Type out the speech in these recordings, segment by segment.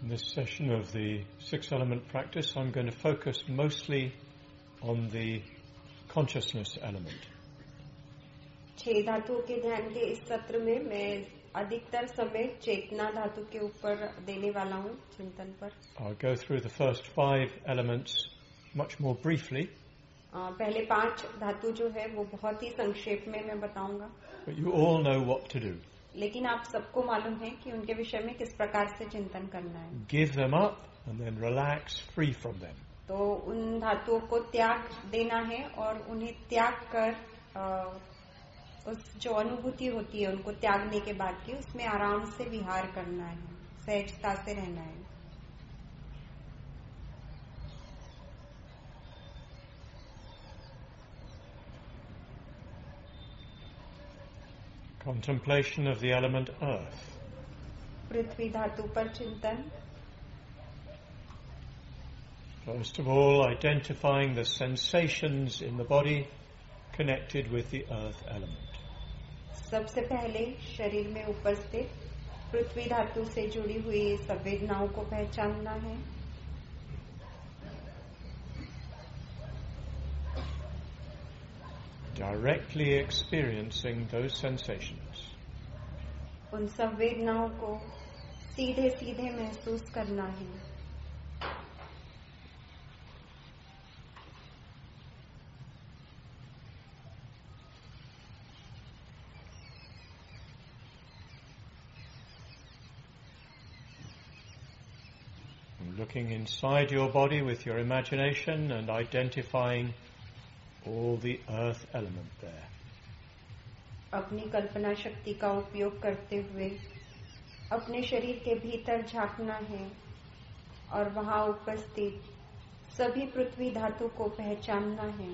this session of the six element practice, I'm going to focus mostly on the consciousness element. छह धातुओं के ध्यान के इस सत्र में मैं अधिकतर समय चेतना धातु के ऊपर देने वाला हूँ चिंतन पर. I'll go through the first 5 elements much more briefly. पहले 5 धातु जो है वो बहुत ही संक्षेप में मैं बताऊंगा. But you all know what to do. लेकिन आप सबको मालूम है कि उनके विषय में किस प्रकार से चिंतन करना है. Give them up and then relax free from them. तो उन धातुओं को त्याग देना है और उन्हें त्याग कर उस जो अनुभूति होती है उनको त्यागने के बाद की उसमें आराम से विहार करना है, सहजता से रहना है. Contemplation of the element earth. पृथ्वी धातु पर चिंतन. First of all, identifying the sensations in the body connected with the earth element. सबसे पहले शरीर में उपस्थित पृथ्वी धातु से जुड़ी हुई संवेदनाओं को पहचानना है. Directly experiencing those sensations. उन संवेदनाओं को सीधे सीधे महसूस करना है. Looking inside your body with your imagination and identifying all the earth element there. अपनी कल्पना शक्ति का उपयोग करते हुए अपने शरीर के भीतर झांकना है और वहां उपस्थित सभी पृथ्वी धातु को पहचानना है.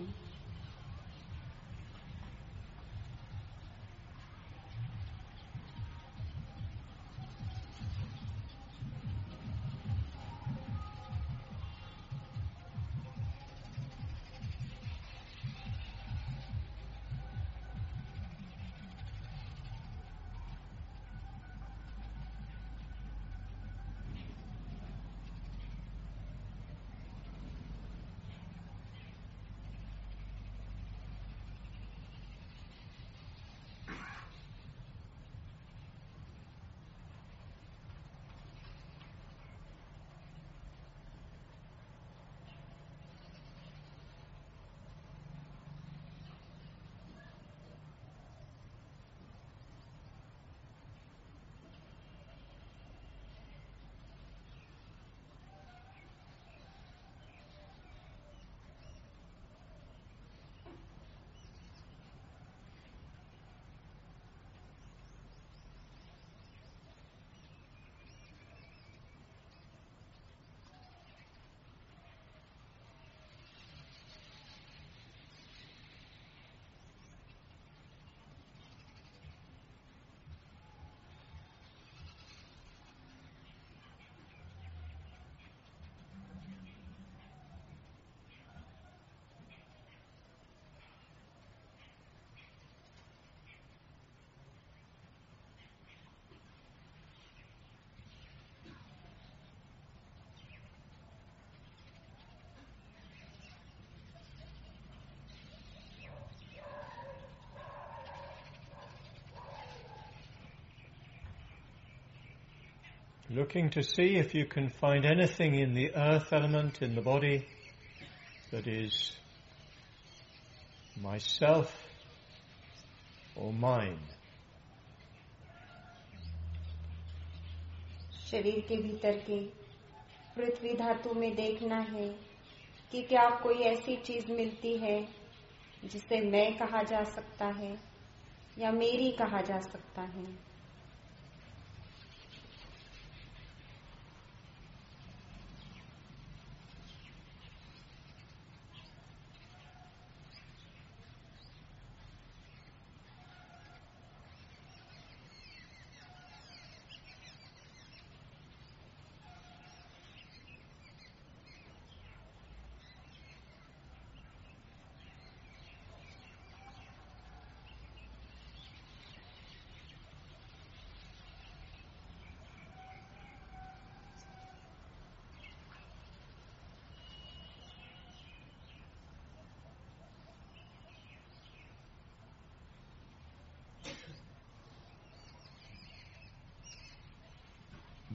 Looking to see if you can find anything in the earth element in the body that is myself or mine. शरीर के भीतर के पृथ्वी धातु में देखना है कि क्या कोई ऐसी चीज मिलती है जिसे मैं कहा जा सकता है या मेरी कहा जा सकता है.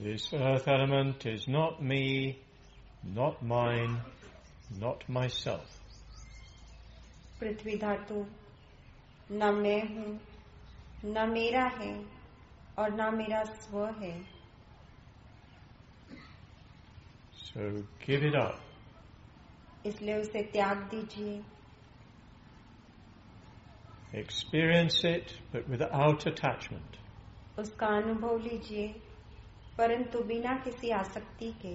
This earth element is not me, not mine, not myself. पृथ्वी धातु न मैं हूँ, न मेरा है और न मेरा स्व है. So give it up. इसलिए उसे त्याग दीजिए. Experience it, but without attachment. उसका अनुभव लीजिए, परंतु बिना किसी आसक्ति के.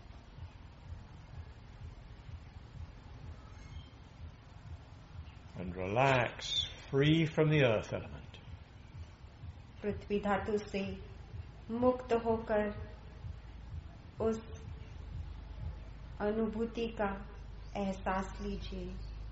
And relax, free from the earth element. पृथ्वी धातु से मुक्त होकर उस अनुभूति का एहसास लीजिए.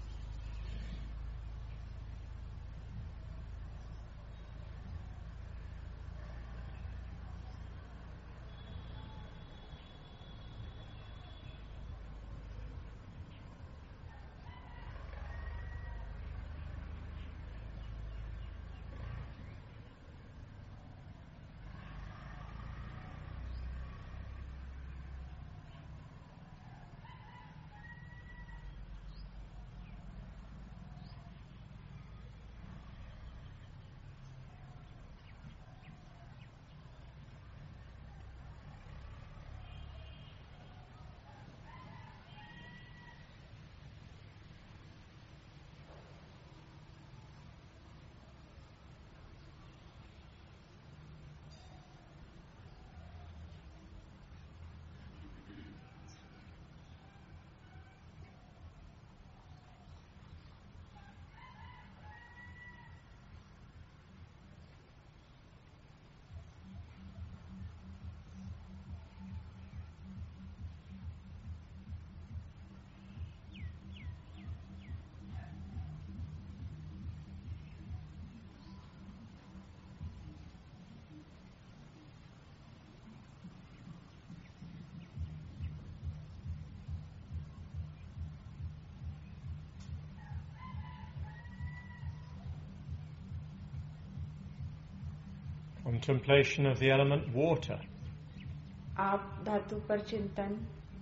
Contemplation of the element water. आप धातु पर चिंतन.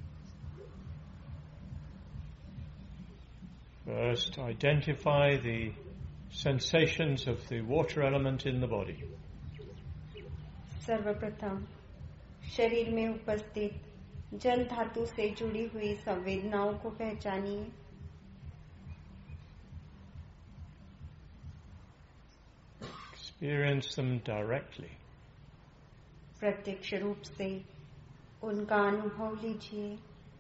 First, identify the sensations of the water element in the body. सर्वप्रथम शरीर में उपस्थित जल धातु से जुड़ी हुई संवेदनाओं को पहचानिए. Experience them directly. प्रत्यक्ष रूप से उनका अनुभव लीजिए.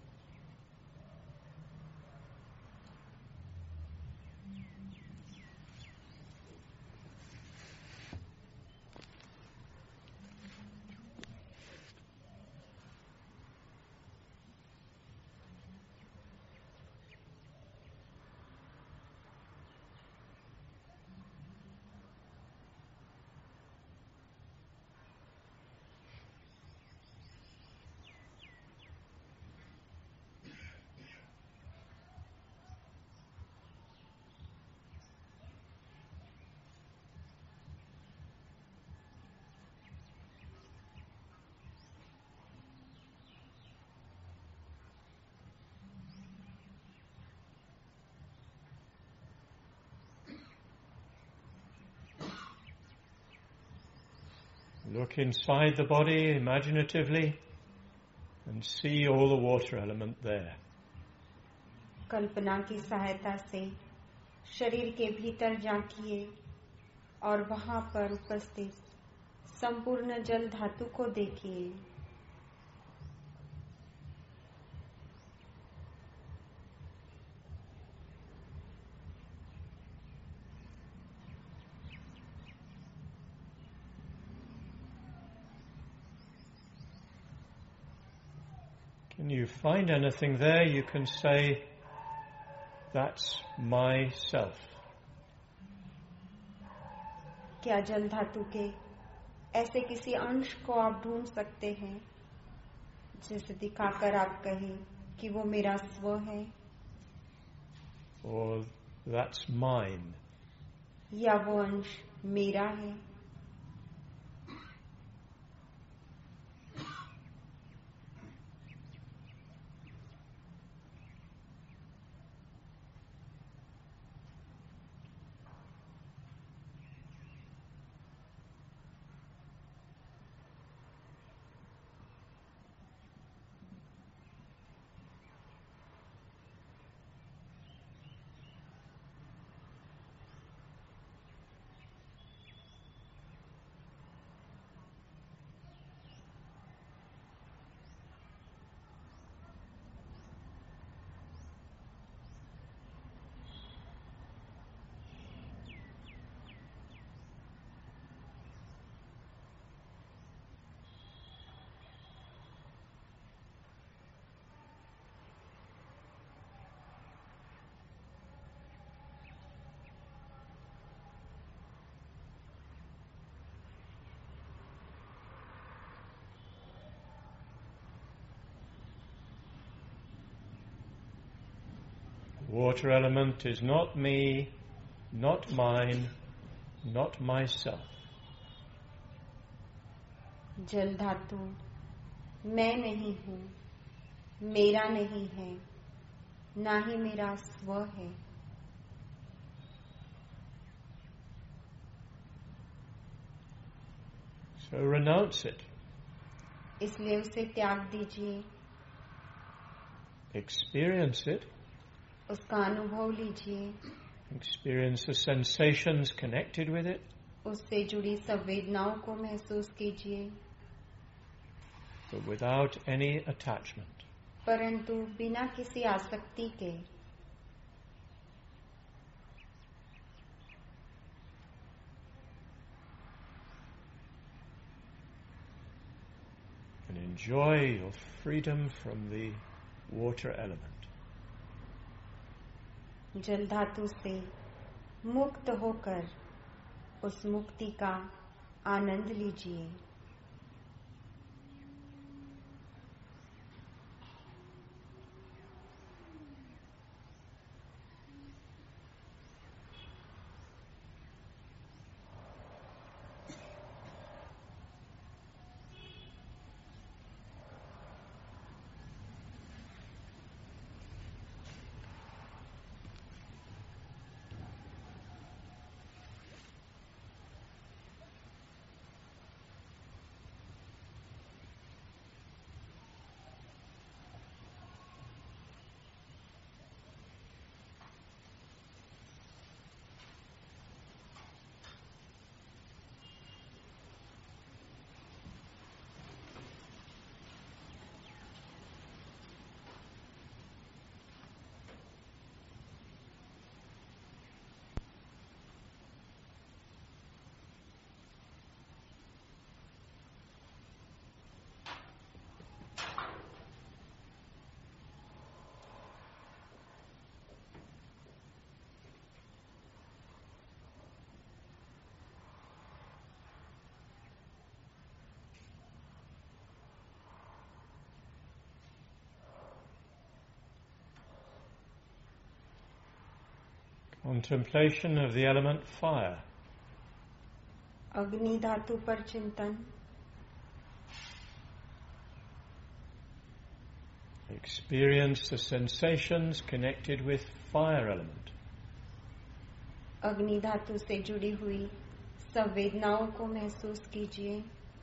Look inside the body imaginatively and see all the water element there. कल्पना की सहायता से शरीर के भीतर झांकिए और वहां पर उपस्थित संपूर्ण जल धातु को देखिए. Can you find anything there you can say, that's myself? क्या जल धातु के ऐसे किसी अंश को आप ढूंढ सकते हैं जिसे दिखाकर आप कहें कि वो मेरा स्व है? Or that's mine? या वो अंश मेरा है? water element is not me, not mine, not myself. जल धातु मैं नहीं हूँ, मेरा नहीं है, ना ही मेरा स्व है. So renounce it. इसलिए उसे त्याग दीजिए. Experience it. उसका अनुभव लीजिए. Experience the sensations connected with it. उससे जुड़ी संवेदनाओं को महसूस कीजिए. But without any attachment. परंतु बिना किसी आसक्ति के. And enjoy your freedom from the water element. जल धातु से मुक्त होकर उस मुक्ति का आनंद लीजिए. Contemplation of the element fire. अग्नि धातु पर चिंतन. Experience the sensations connected with fire element. अग्नि धातु से जुड़ी हुई संवेदनाओं को महसूस कीजिए.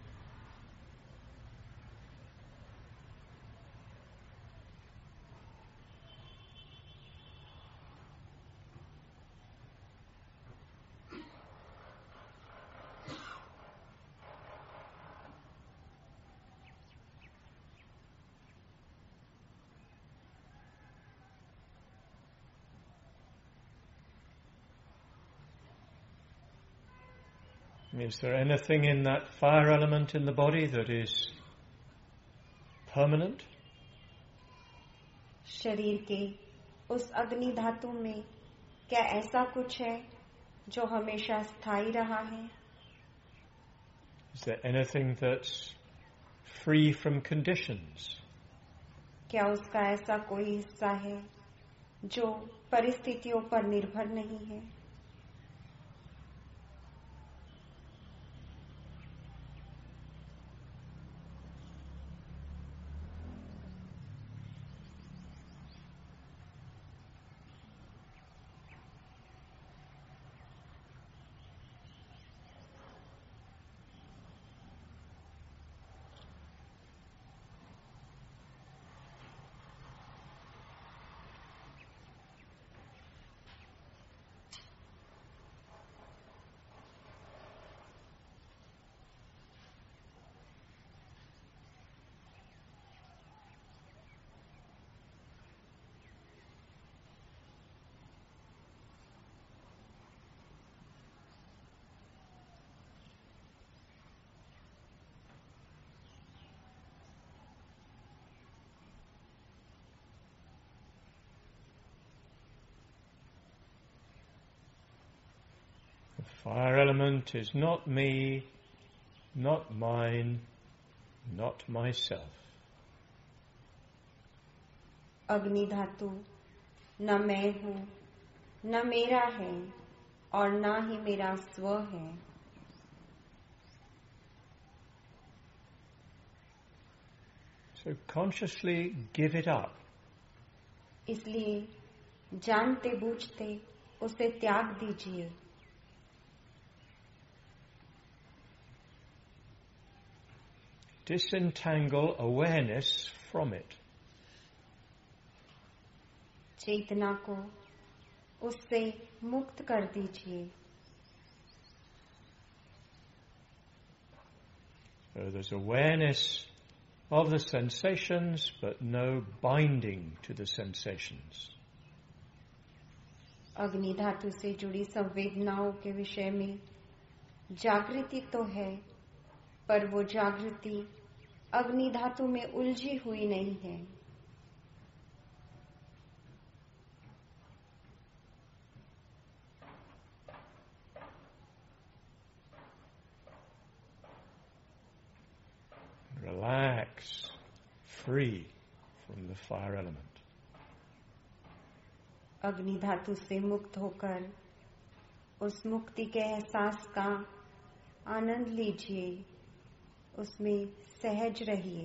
Is there anything in that fire element in the body that is permanent? शरीर के उस अग्नि धातु में क्या ऐसा कुछ है जो हमेशा स्थायी रहा है? Is there anything that's free from conditions? क्या उसका ऐसा कोई हिस्सा है जो परिस्थितियों पर निर्भर नहीं है? Fire element is not me, not mine, not myself. अग्नि धातु न मैं हूँ, न मेरा है और न ही मेरा स्व है। So consciously give it up. इसलिए जानते बूझते उसे त्याग दीजिए। Disentangle awareness from it. चेतना को उससे मुक्त कर दीजिए। So there's awareness of the sensations, but no binding to the sensations. अग्नि धातु से जुड़ी संवेदनाओं के विषय में जागृति तो है, पर वो जागृति अग्नि धातु में उलझी हुई नहीं है। Relax, free from the fire element. अग्नि धातु से मुक्त होकर उस मुक्ति के एहसास का आनंद लीजिए, उसमें सहज रहिए।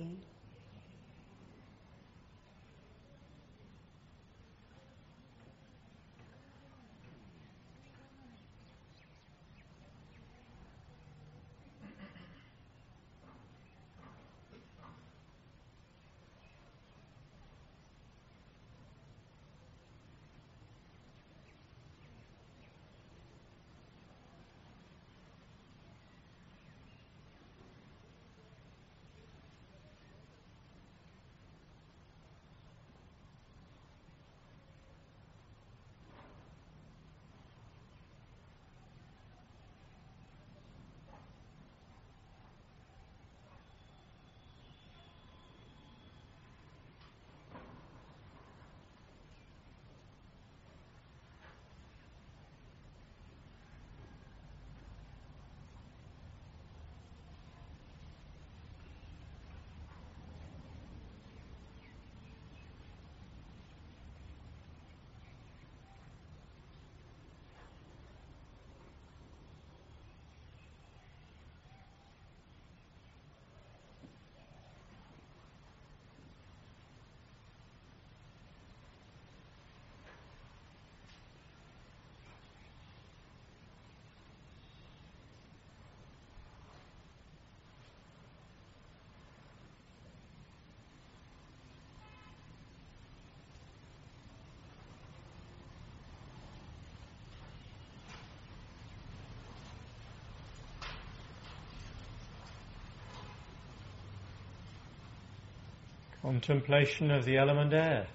Contemplation of the element air.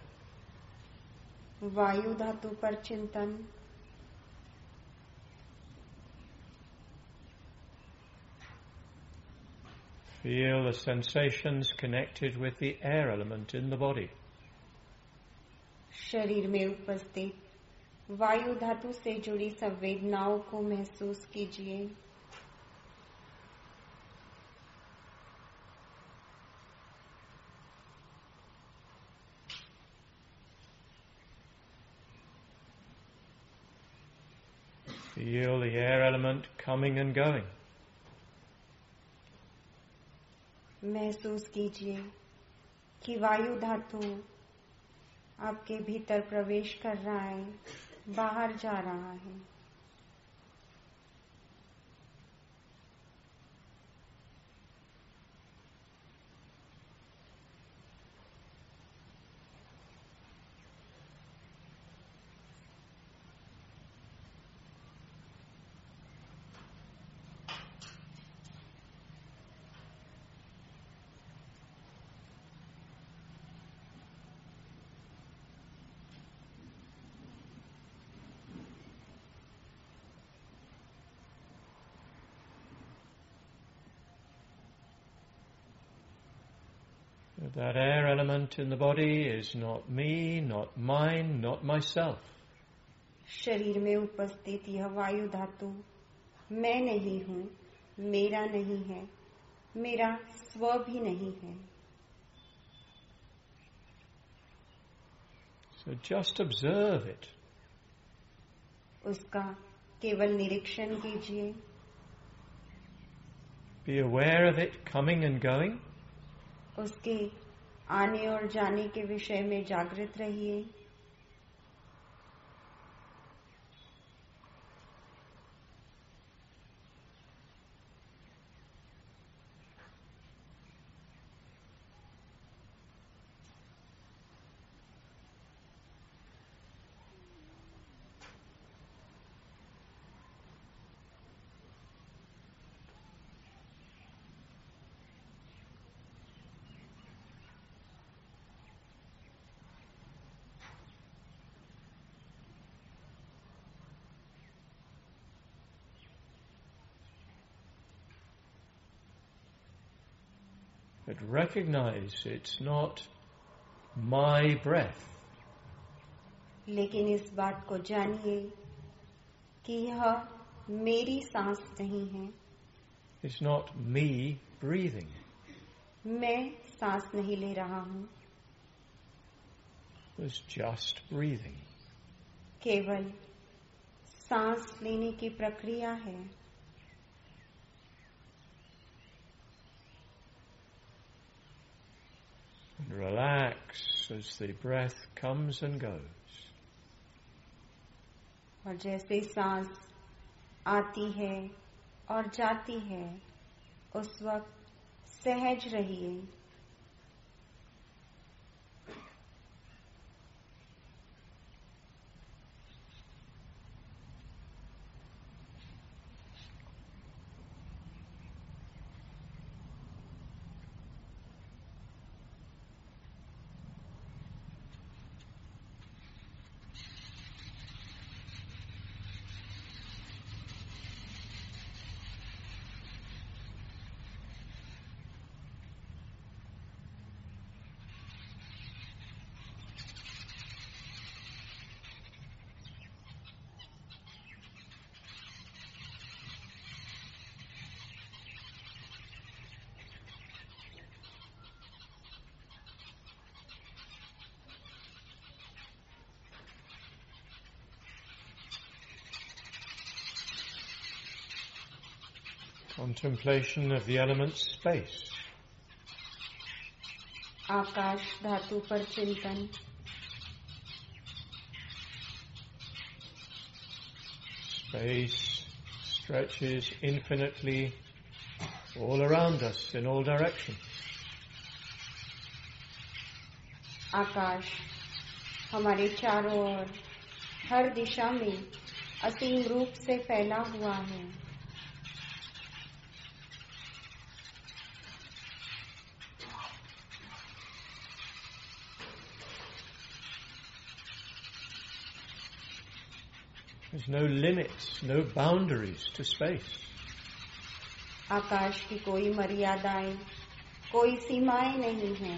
वायु धातु पर चिंतन। Feel the sensations connected with the air element in the body. शरीर में उपस्थित वायु धातु से जुड़ी संवेदनाओं को महसूस कीजिए। Feel the air element coming and going. महसूस कीजिए कि वायु धातु आपके भीतर प्रवेश कर रहा है, बाहर जा रहा है। That air element in the body is not me, not mine, not myself. शरीर में उपस्थित यह वायु धातु मैं नहीं हूँ, मेरा नहीं है, मेरा स्व भी नहीं है। So just observe it. उसका केवल निरीक्षण कीजिए. Be aware of it coming and going. उसके आने और जाने के विषय में जागृत रहिए. But recognize it's not my breath. लेकिन इस बात को जानिए कि यह मेरी सांस नहीं है. It's not me breathing. मैं सांस नहीं ले रहा हूँ. It's just breathing. केवल सांस लेने की प्रक्रिया है. And relax as the breath comes and goes. और जैसे सांस आती है और जाती है, उस वक्त सहज रहिए. Contemplation of the element space. आकाश धातु पर चिंतन. Space stretches infinitely all around us in all directions. आकाश हमारे चारों ओर हर दिशा में असीम रूप से फैला हुआ है. There's no limits, no boundaries to space. आकाश की कोई मर्यादाएं, कोई सीमाएं नहीं हैं.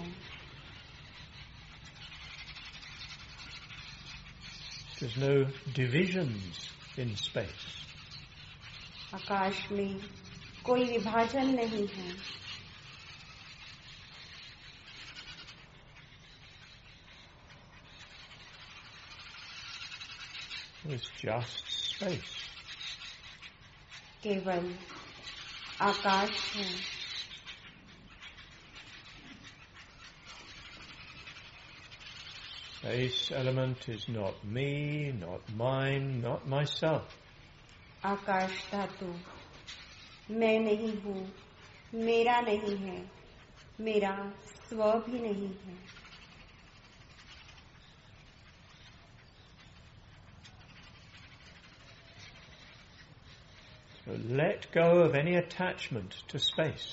There's no divisions in space. आकाश में कोई विभाजन नहीं है. It's just space. केवल आकाश है. Space element is not me, not mine, not myself. आकाश धातु मैं नहीं हूँ, मेरा नहीं है, मेरा स्व भी नहीं है. So let go of any attachment to space.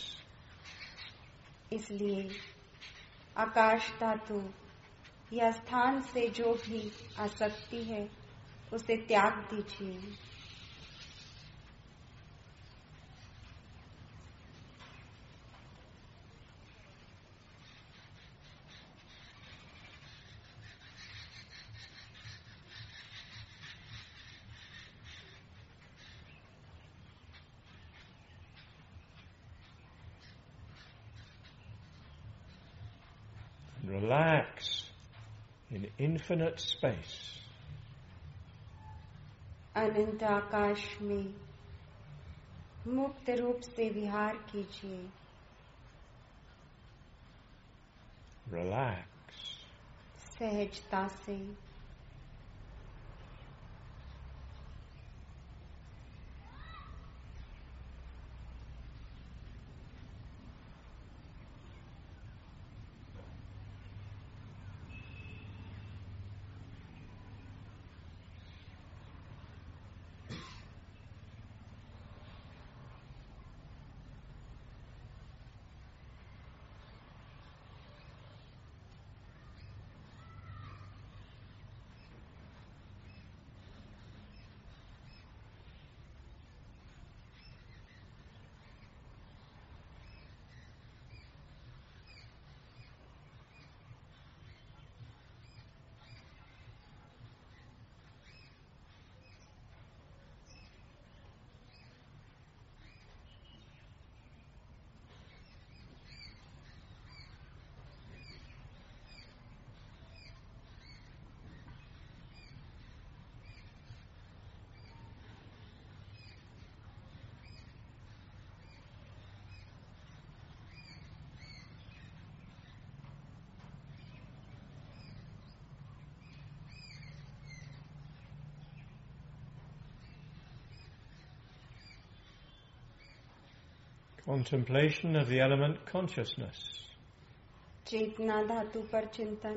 इसलिए आकाश धातु या स्थान से जो भी आसक्ति है, उसे त्याग दीजिए. Relax in infinite space. अनंत आकाश में मुक्त रूप से विहार कीजिए. Relax. सहजता से. Contemplation of the element consciousness. चेतना धातु पर चिंतन.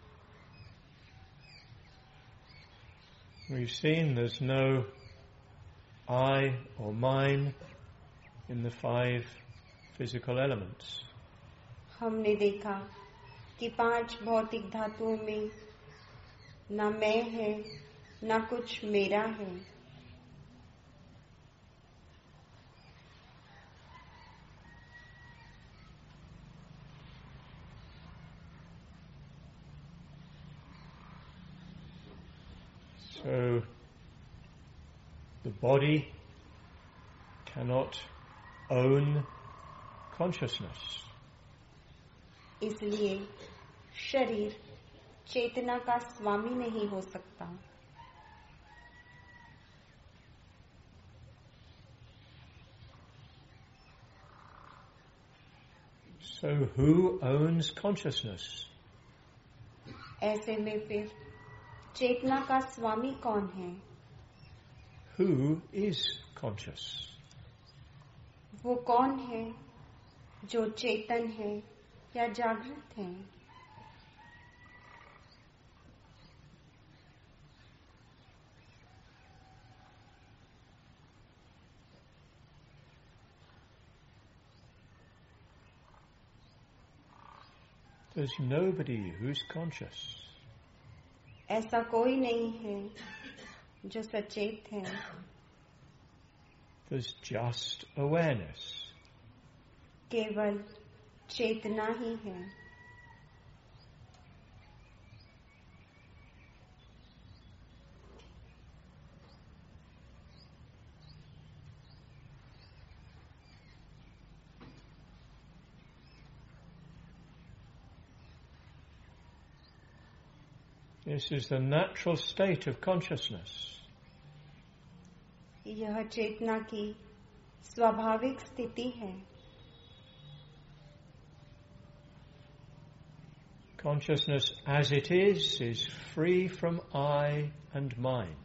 We've seen there's no I or mine in the 5 physical elements. हमने देखा कि 5 भौतिक धातुओं में न मैं है न कुछ मेरा है. So the body cannot own consciousness. इसलिए शरीर चेतना का स्वामी नहीं हो सकता. So who owns consciousness? ऐसे में फिर चेतना का स्वामी कौन है? Who is conscious? वो कौन है जो चेतन है या जागृत है? There's nobody who's conscious. ऐसा कोई नहीं है जो सचेत है. There's just awareness. केवल चेतना ही है. This is the natural state of consciousness. यह चेतना की स्वाभाविक स्थिति है. Consciousness as it is free from I and mine.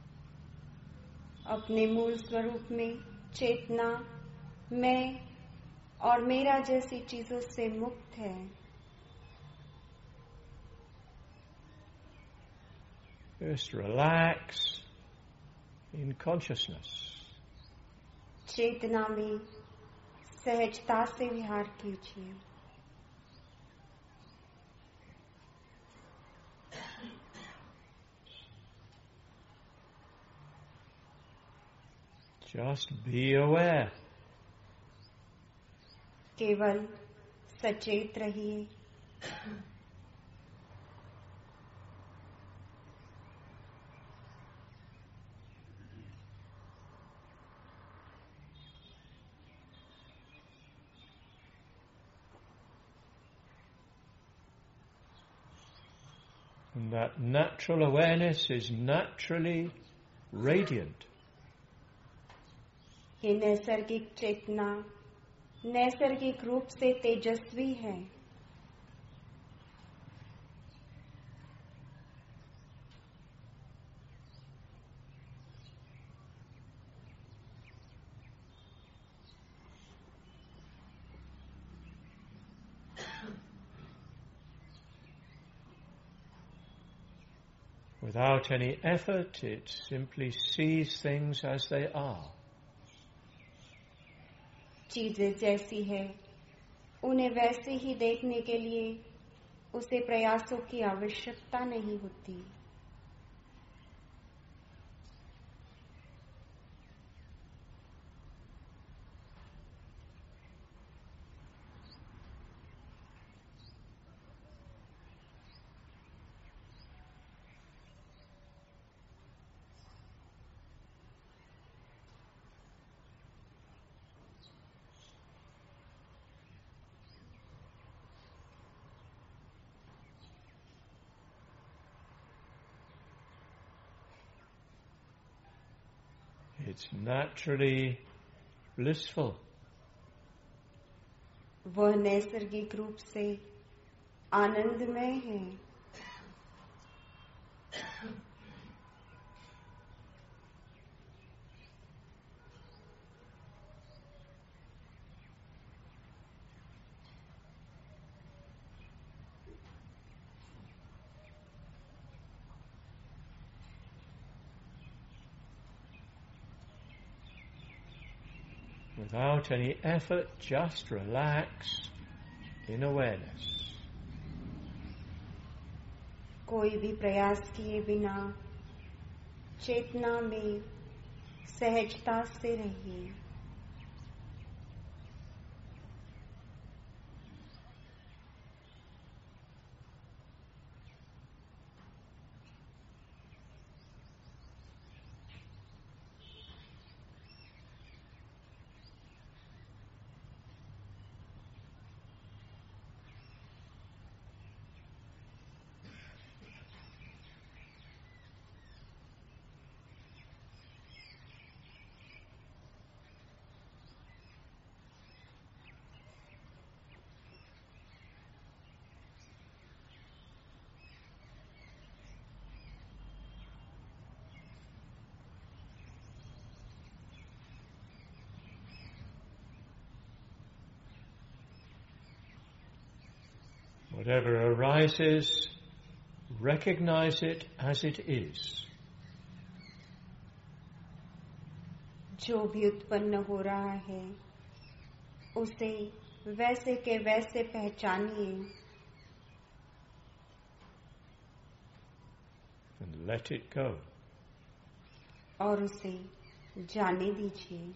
अपने मूल स्वरूप में चेतना मैं और मेरा जैसी चीजों से मुक्त है. Just relax in consciousness. चेतना में सहजता से विहार कीजिए. Just be aware. केवल सचेत रहिए. And that natural awareness is naturally radiant. ये नैसर्गिक चेतना नैसर्गिक रूप से तेजस्वी है. Without any effort, it simply sees things as they are. चीजें जैसी है उन्हें वैसे ही देखने के लिए उसे प्रयासों की आवश्यकता नहीं होती. It's naturally blissful. वह नैसर्गिक रूप से आनंदमय है. Without any effort, just relax in awareness. कोई भी प्रयास किए बिना चेतना में सहजता से रहिए. Whatever arises, recognize it as it is. जो भी उत्पन्न हो रहा है उसे वैसे के वैसे पहचानिए. And let it go. और उसे जाने दीजिए.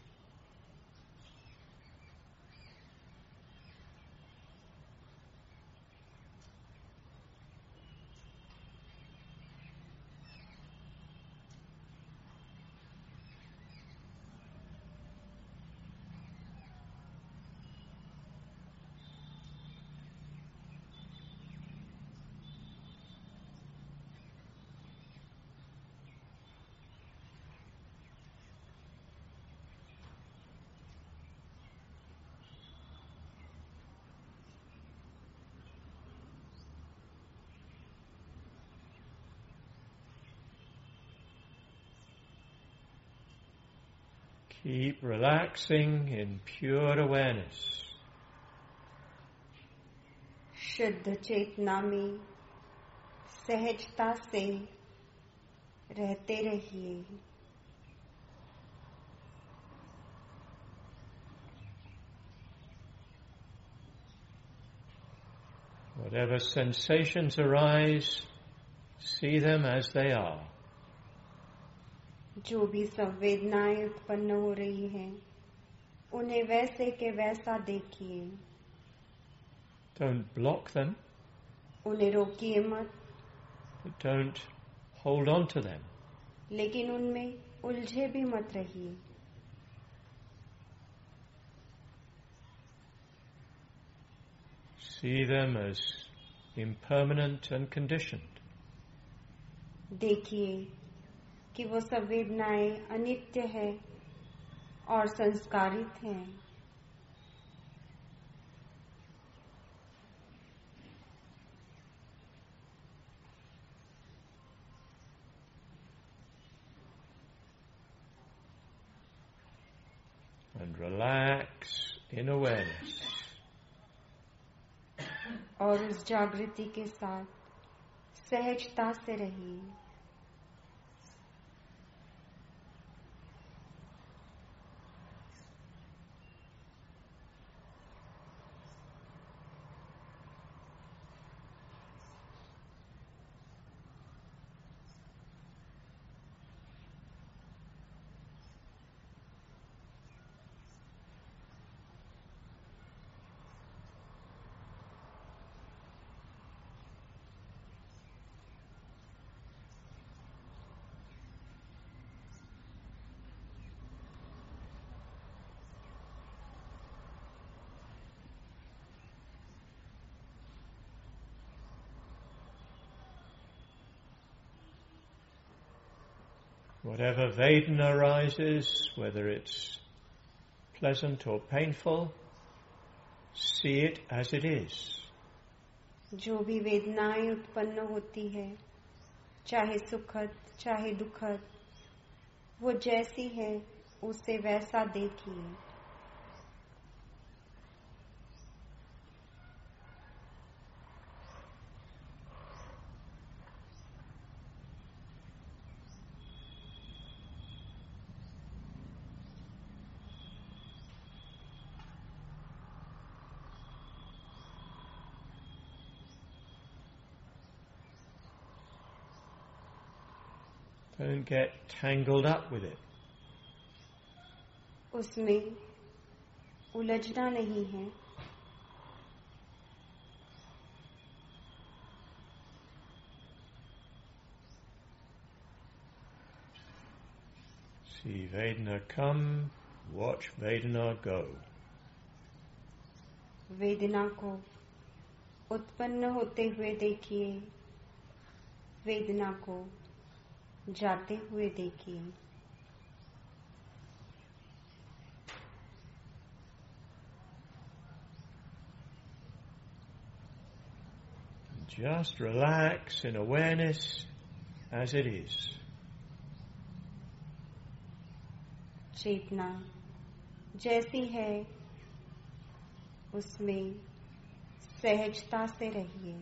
Keep relaxing in pure awareness. शुद्ध चेतना में सहजता से रहते रहिए. Whatever sensations arise, see them as they are. जो भी संवेदनाएं उत्पन्न हो रही हैं उन्हें वैसे के वैसा देखिए. Don't block them. उन्हें रोकिए मत. But don't hold on to them. लेकिन उनमें उलझे भी मत रहिए. See them as impermanent and conditioned. देखिए कि वो सब वेदनाएं अनित्य है और संस्कारित हैं। And relax in awareness. और उस जागृति के साथ सहजता से रहिए। Whatever Vedana arises, whether it's pleasant or painful, see it as it is. जो भी वेदनाएं उत्पन्न होती है, चाहे सुखद चाहे दुखद, वो जैसी है उसे वैसा देखिए। Don't get tangled up with it. उसमें उलझना नहीं है। See Vedana come, watch Vedana go. वेदना को उत्पन्न होते हुए देखिए, वेदना को जाते हुए देखिए। Just relax in awareness as it is. चेतना जैसी है उसमें सहजता से रहिए।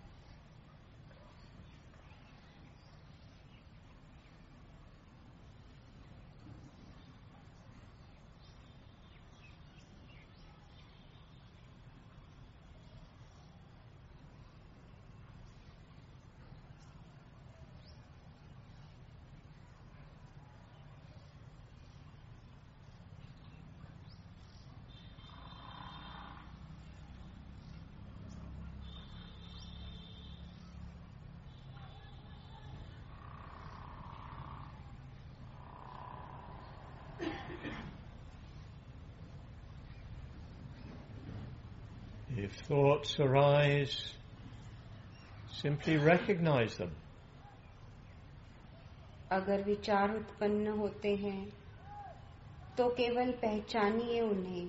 If thoughts arise, simply recognize them. अगर विचार उत्पन्न होते हैं तो केवल पहचानिए उन्हें।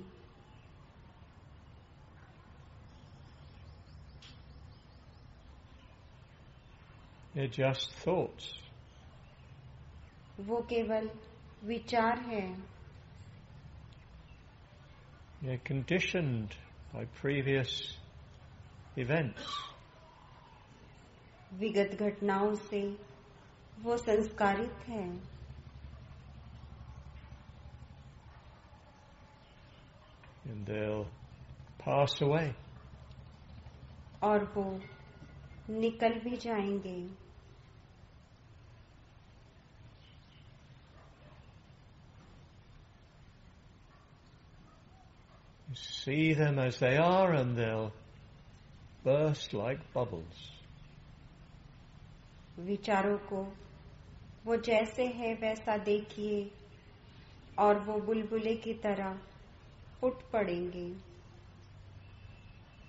They're just thoughts. वो केवल विचार हैं। They're conditioned by previous events. विगत घटनाओं से वो संस्कारित हैं। And they'll pass away. और वो निकल भी जाएंगे। See them as they are and they'll burst like bubbles. विचारों को वो जैसे है वैसा देखिए और वो बुलबुले की तरह फूट पड़ेंगे।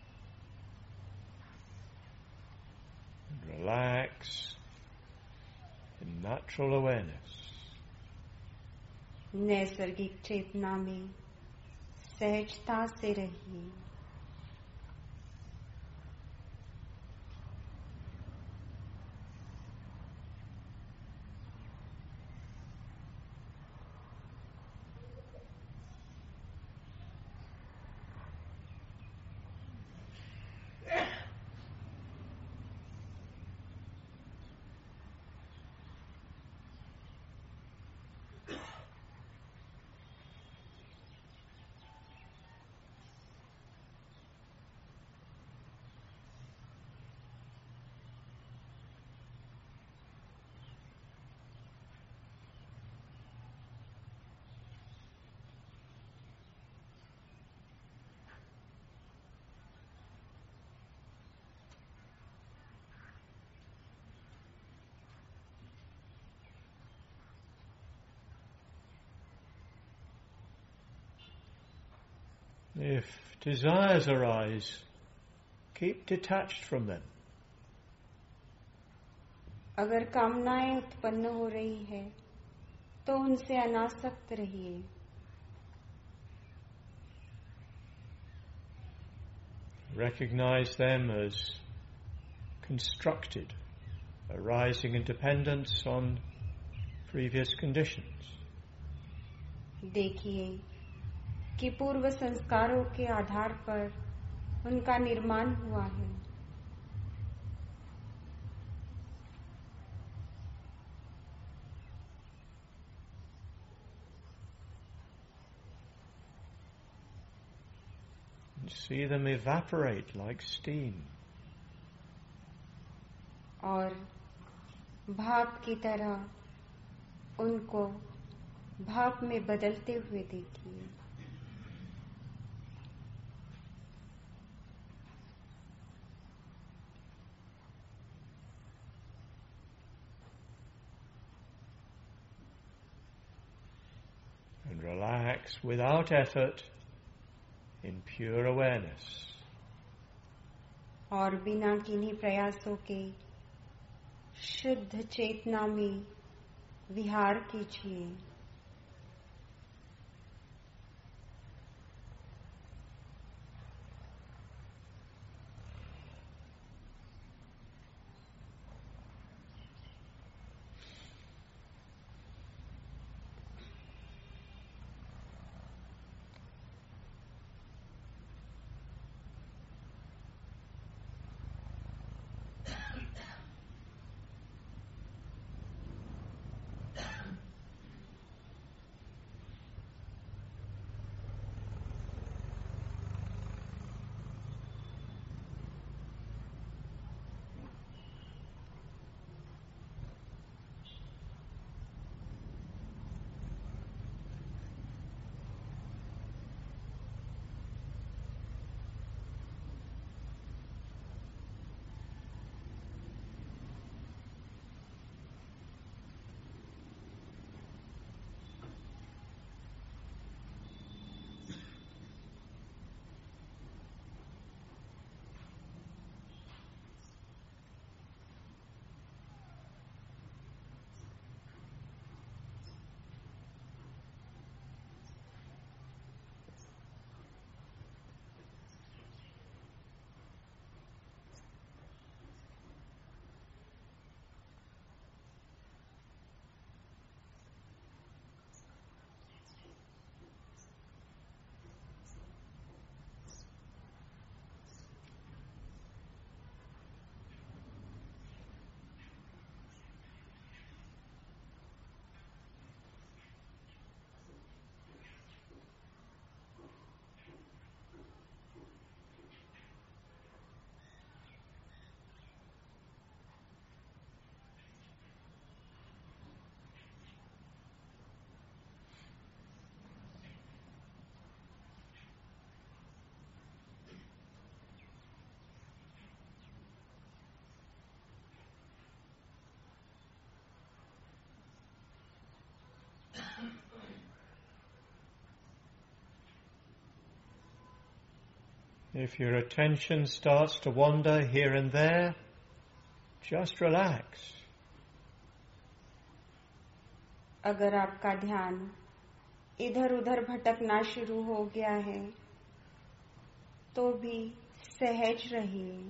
Relax natural awareness. नैसर्गिक चेतना में सहजता से रहिए. If desires arise, keep detached from them. अगर कामनाएं उत्पन्न हो रही है तो उनसे अनासक्त रहिए. Recognize them as constructed, arising in dependence on previous conditions. देखिए कि पूर्व संस्कारों के आधार पर उनका निर्माण हुआ है. And see them evaporate like steam. और भाप की तरह उनको भाप में बदलते हुए देखिए. And relax without effort in pure awareness. और बिना किन्हीं प्रयासों के शुद्ध चेतना में विहार कीजिए. If your attention starts to wander here and there, just relax. अगर आपका ध्यान इधर उधर भटकना शुरू हो गया है तो भी सहज रहिए।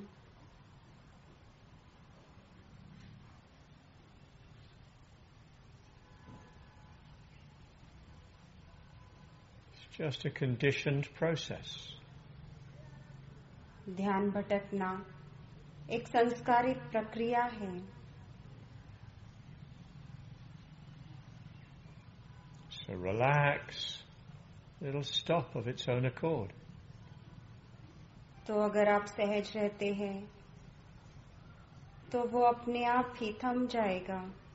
It's just a conditioned process. ध्यान भटकना एक संस्कारित प्रक्रिया है। So relax, it'll stop of its own accord. तो अगर आप सहज रहते हैं तो वो अपने आप ही थम जाएगा।